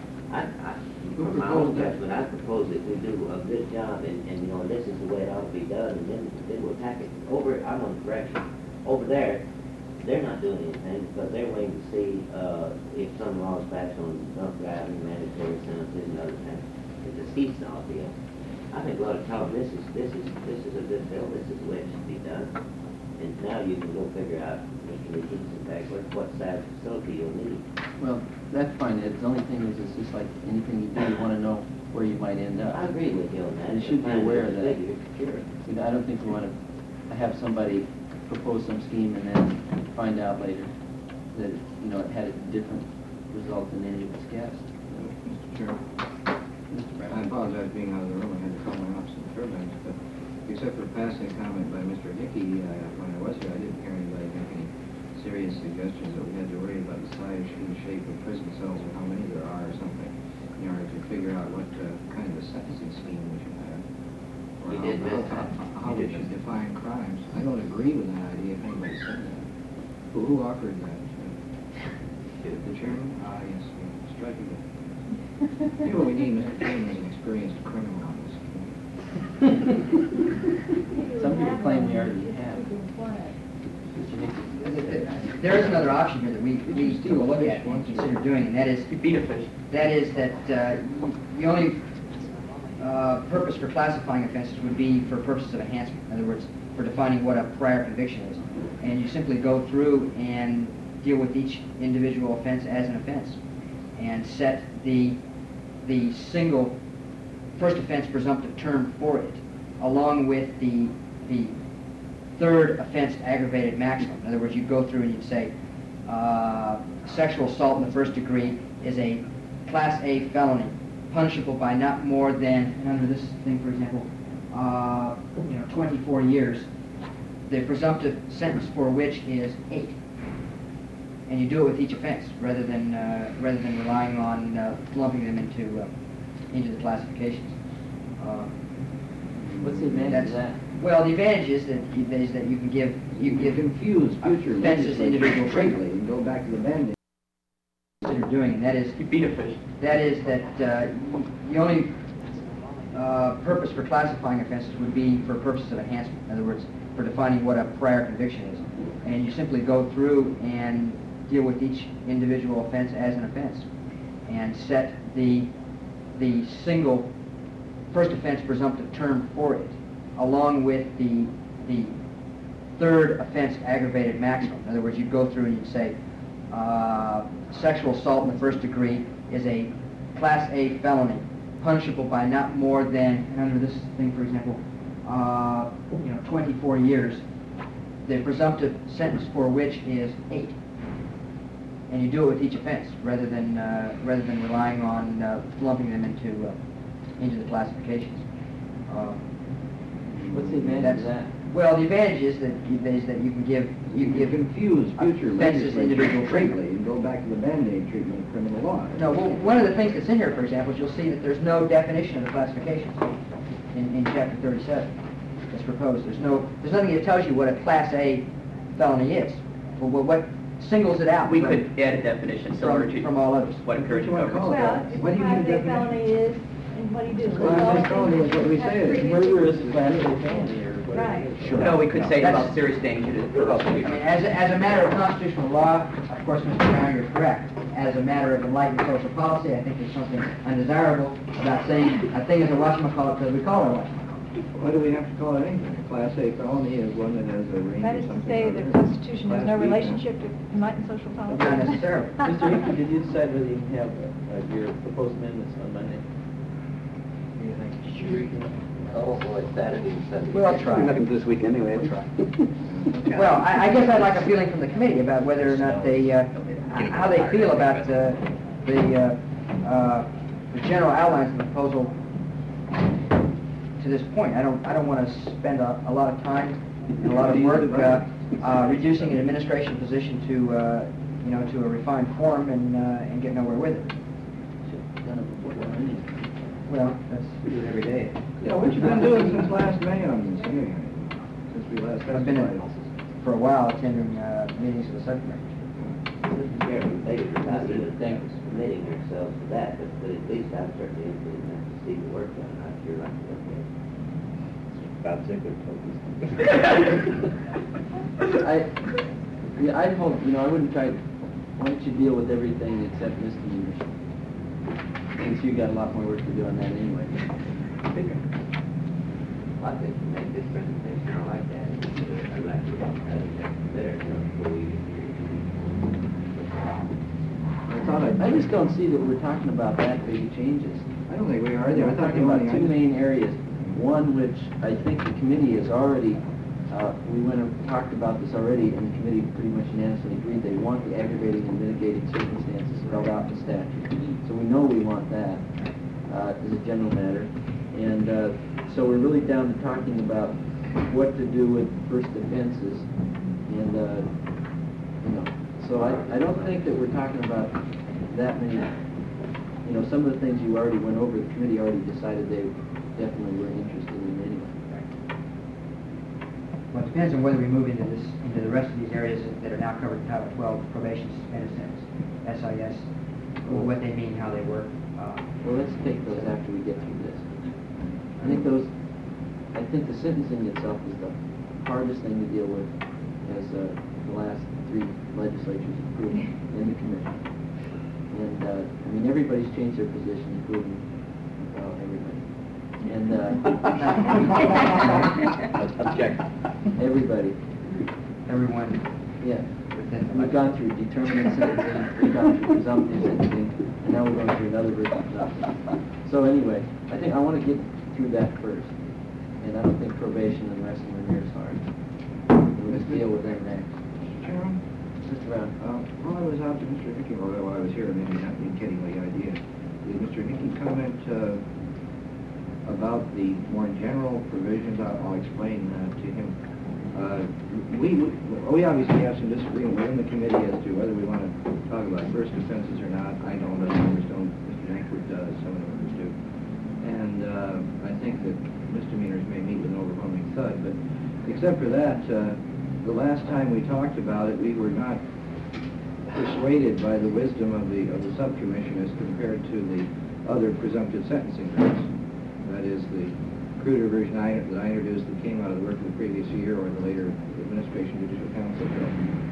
From my own judgment, I propose that we do a good job, and you know, this is the way it ought to be done, and then we'll attack it. I'm on correction. Over there, they're not doing anything, but they're waiting to see if some laws passed on drunk driving, mandatory sentences, and other things. It's a seesaw deal. I think we ought to tell them this is a good bill. This is the way it should be done. And now you can go figure out, Mr. Leakey, in fact, what size facility you'll need. Well, that's fine. The only thing is, it's just like anything you do, you want to know where you might end up. I agree with you on that. And you should be aware of that. Sure. You know, I don't think we want to have somebody propose some scheme and then find out later that, you know, it had a different result than any of us guessed. Mr. Chairman, Mr. Brown? I apologize being out of the room. I had to call my office in Fairbanks, but except for a passing comment by Mr. Hickey, when I was here, I didn't hear anybody make any serious suggestions that we had to worry about the size and shape of prison cells or how many there are or something, in order to figure out what kind of a sentencing scheme we should have. Or You did miss that. how we should define crimes. I don't agree with that idea if anybody said that. Who offered that? The chairman? Ah, yes, striking it. You know what we need, Mr. Chairman, is an experienced criminal on this. Some people claim we already have. There is another option here that we still look at and consider doing, and that is You beat a fish. that the only purpose for classifying offenses would be for purposes of enhancement. In other words, for defining what a prior conviction is. And you simply go through and deal with each individual offense as an offense, and set the single first offense presumptive term for it, along with the third offense aggravated maximum. In other words, you'd go through and you'd say, sexual assault in the first degree is a Class A felony, punishable by not more than, and under this thing, for example, 24 years, the presumptive sentence for which is 8. And you do it with each offense, rather than relying on lumping them into the classifications. What's the advantage of that? Well, the advantage is that you can give Confuse future offenses individual greatly treatment. and go back to the Band-Aid. Consider doing, and that is You beat a fish. that the only purpose for classifying offenses would be for purposes of enhancement. In other words, for defining what a prior conviction is. And you simply go through and deal with each individual offense as an offense, and set the single first offense presumptive term for it, along with the third offense aggravated maximum. In other words, you'd go through and you'd say, sexual assault in the first degree is a Class A felony, punishable by not more than, and under this thing, for example, 24 years, the presumptive sentence for which is 8. And you do it with each offense, rather than relying on lumping them into the classifications. What's the advantage of that? Well, the advantage is that you can give Confuse future offenses individual legislature treatment. greatly and go back to the Band-Aid treatment of criminal law. No, well, one of the things that's in here, for example, is you'll see that there's no definition of the classifications in Chapter 37 that's proposed. There's nothing that tells you what a Class A felony is. Well, what singles it out We could add a definition similar to from all others. what occurred in What do you wanna call Cobra. it? Well, What do you Class mean A definition? felony is, and what do you do? Class A felony is what we say it is. Murder is a Class A felony or whatever. Right. Sure. No, we could say That's- about serious danger to the public. I mean, as a matter of constitutional law, of course, Mr. Brown, you're correct. As a matter of enlightened social policy, I think there's something undesirable about saying a thing is a whatchamacallit because we call it a whatchamacallit. Why do we have to call it anything? A Class A felony is one that has a range That of is to something. say, or the other. Constitution has Class no B, relationship to enlightened social policy. Not necessarily. Mr. Hickey, did you decide whether you can have your proposed amendments on Monday? Oh, boy, Saturday and Sunday. Well, I'll try. Nothing this week anyway, I'll try. Well, I guess I'd like a feeling from the committee about whether or not they, how they feel about the general outlines of the proposal to this point. I don't want to spend a lot of time and a lot of work reducing an administration position to a refined form and get nowhere with it. Done it before, didn't Well, we do it every day. Yeah, what you been doing since last May on this hearing? Since we last I've been testified? for a while attending meetings of the subcommittee. Mr. Chairman, maybe we're not even committing ourselves to that, but at least I'm certainly interested enough to see the work done. I'm sure like to look at it. Bob Ziegler told us. I'd hope, I wouldn't try, why don't you deal with everything except misdemeanors? Since you got a lot more work to do on that anyway. I think to make this presentation, I like that. I'd like to better, before we I just don't see that we're talking about that big changes. I don't think we are either. I We're thought talking the about only two main areas. One, which I think the committee has already, we went and talked about this already, and the committee pretty much unanimously agreed they want the aggravating and mitigating circumstances spelled out in the statute. So we know we want that as a general matter. And so we're really down to talking about what to do with first offenses. And, so I don't think that we're talking about that many, some of the things you already went over, the committee already decided they definitely were interested in anyway. Well, it depends on whether we move into the rest of these areas that are now covered in Title 12, probation, suspended sentence, SIS, or what they mean, how they work. Well, let's take those after we get through this. I think the sentencing itself is the hardest thing to deal with, as the last 3 legislatures approved in the commission. And, everybody's changed their position, including, well, everybody. And, Object. Everybody. Everyone Yeah. within the We've gone through determinate sentencing, we've gone through presumptive sentencing, and now we're going through another version of presumptive. So anyway, I think I want to get through that first. And I don't think probation and the rest of them are near as hard. We'll just deal with them next. Chairman? Mr. Brown. While I was out to Mr. Hickey, or while I was here, maybe not being getting the idea, did Mr. Hickey comment about the more general provisions? I'll explain to him. We obviously have some disagreement within the committee as to whether we want to talk about first offenses or not. I don't, other members don't. Mr. Dankworth does, some of the members do. And I think that misdemeanors may meet with an overwhelming thud, but except for that, the last time we talked about it, we were not persuaded by the wisdom of the subcommission as compared to the other presumptive sentencing rates. That is the cruder version that I introduced that came out of the work of the previous year, or the later administration judicial council bill.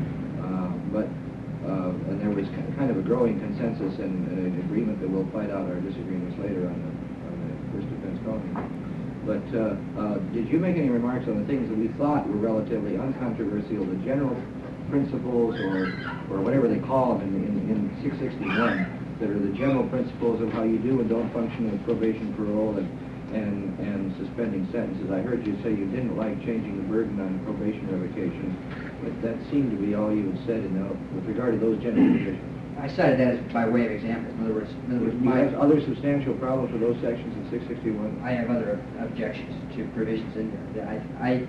And there was kind of a growing consensus and an agreement that we'll fight out our disagreements later on the first offense felony. But did you make any remarks on the things that we thought were relatively uncontroversial, the general principles, or whatever they call them in 661, that are the general principles of how you do and don't function with probation, parole, and suspending sentences? I heard you say you didn't like changing the burden on probation revocation, but that seemed to be all you had said with regard to those general provisions. I cited that as by way of example. In other words, Do you have other substantial problems with those sections in 661? I have other objections to provisions in there.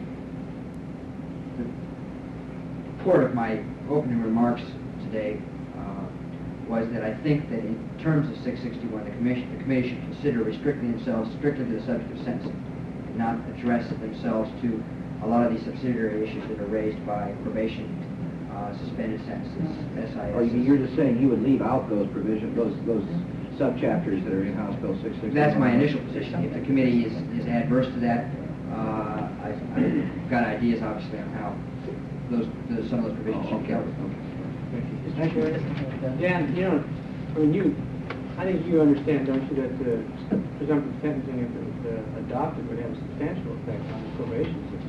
The port of my opening remarks today was that I think that in terms of 661, the committee should consider restricting themselves strictly to the subject of sentencing, and not address themselves to a lot of these subsidiary issues that are raised by probation, suspended sentences, SIS. Or you're just saying you would leave out those provisions, those subchapters that are in House Bill 661? That's my initial position. If the committee is adverse to that, I've got ideas, obviously, on how some of those provisions should go. Thank you. Dan, I think you understand, don't you, that the presumptive sentencing, if it was adopted, would have a substantial effect on the probation system.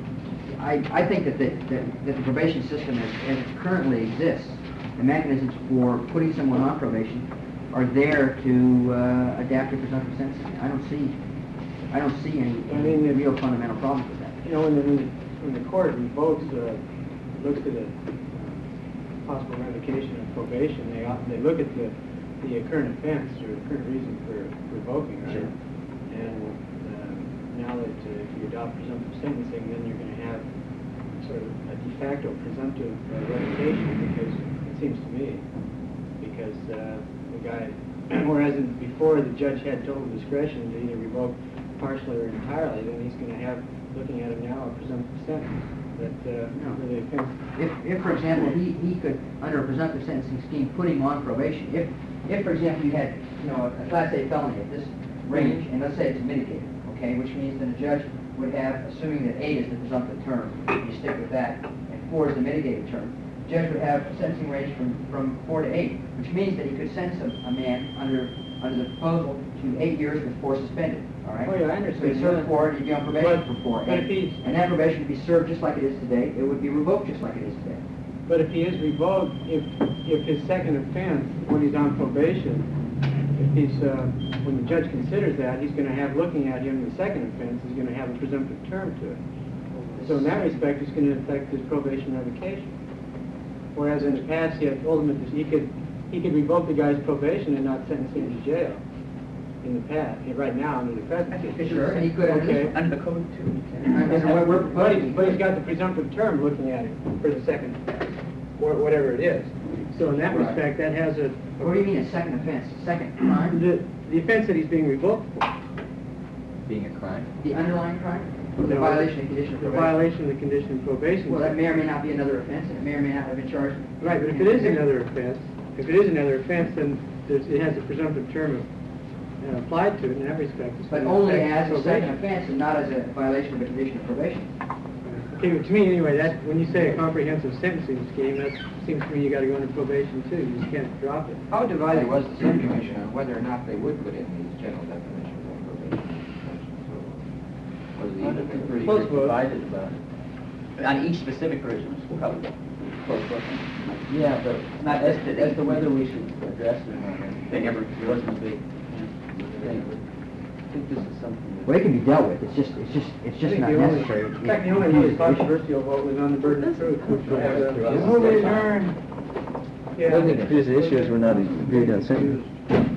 I think that the probation system as it currently exists, the mechanisms for putting someone on probation are there to adapt to presumptive sentencing. I don't see any real fundamental problems with that. When the court revokes, looks at a possible revocation of probation, they look at the current offense or the current reason for revoking, right? Sure. And now that if you adopt presumptive sentencing, then you're going to have sort of a de facto presumptive revocation, because it seems to me, because the guy, whereas before the judge had total discretion to either revoke partially or entirely, then he's going to have, looking at it now, a presumptive sentence that really offends. If, for example, he could, under a presumptive sentencing scheme, put him on probation. If, for example, you had, a Class A felony at this range, and let's say it's mitigated, okay, which means that a judge would have, assuming that 8 is the presumptive term, you stick with that, and 4 is the mitigated term, the judge would have a sentencing range from 4 to 8, which means that he could sentence a man under the proposal to 8 years with 4 suspended. All right? Oh, yeah, I understand. So he'd serve 4, and he'd be on probation for 4. But if he's... And that probation would be served just like it is today. It would be revoked just like it is today. But if he is revoked, if his second offense, when he's on probation, if he's, when the judge considers that, he's gonna have, looking at him, the second offense, he's gonna have a presumptive term to it. So in that respect, it's gonna affect his probation revocation. Whereas in the past, he could revoke the guy's probation and not sentence him to jail. In the past, right now, under the present. Sure, and he could under Okay. this Under the code too. But he's got the presumptive term looking at it for the second offense, or whatever it is. So in that Right. respect, that has a... What do you mean a second offense? Second crime? The offense that he's being revoked for. Being a crime. The underlying crime? Or the No, violation of condition of The probation? violation of the condition of probation. Well, that may or may not be another offense, and it may or may not have been charged. Right, but if it is another offense, then it has a presumptive term applied to it in that respect. It's But gonna only affect as a second probation. offense and not as a violation of a condition of probation. Okay, well, to me anyway, that, when you say a comprehensive sentencing scheme, that seems to me you gotta go into probation too, you just can't drop it. How divided was the subcommission on whether or not they would put in these general definitions of probation? Was the pretty Close vote. Divided about it. On each specific provision, we'll probably close vote. Yeah, but Not as just to whether we should address it or not, They never- it wasn't a big thing. I think this is something that... Well, it can be dealt with, it's just I not think the only- necessary. In fact, the only really controversial vote was on the burden of proof, which was, Yeah. who we learn. Yeah. Because the issue is we're not agreed on sentence.